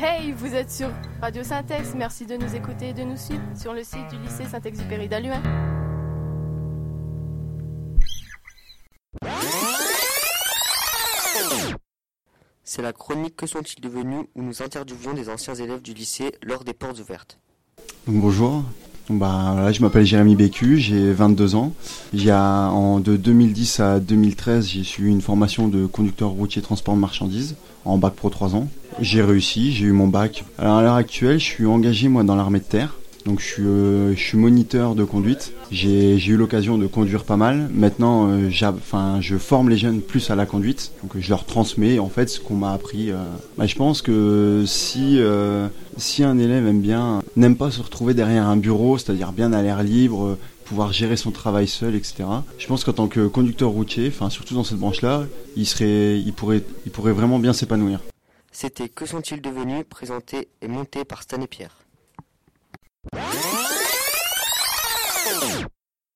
Hey, vous êtes sur Radio Syntex, merci de nous écouter et de nous suivre sur le site du lycée Saint-Exupéry d'Halluin. C'est la chronique Que sont-ils devenus où nous interviewons des anciens élèves du lycée lors des portes ouvertes. Donc, bonjour, là, je m'appelle Jérémy Bécu, j'ai 22 ans. De 2010 à 2013, j'ai suivi une formation de conducteur routier transport de marchandises en bac pro 3 ans. J'ai réussi, j'ai eu mon bac. Alors à l'heure actuelle, je suis engagé moi dans l'armée de terre. Donc je suis moniteur de conduite. J'ai eu l'occasion de conduire pas mal. Maintenant, je forme les jeunes plus à la conduite. Donc je leur transmets en fait ce qu'on m'a appris. Je pense que si un élève n'aime pas se retrouver derrière un bureau, c'est-à-dire bien à l'air libre, pouvoir gérer son travail seul, etc. Je pense qu'en tant que conducteur routier, surtout dans cette branche-là, il pourrait vraiment bien s'épanouir. C'était Que sont-ils devenus, présenté et monté par Stan et Pierre.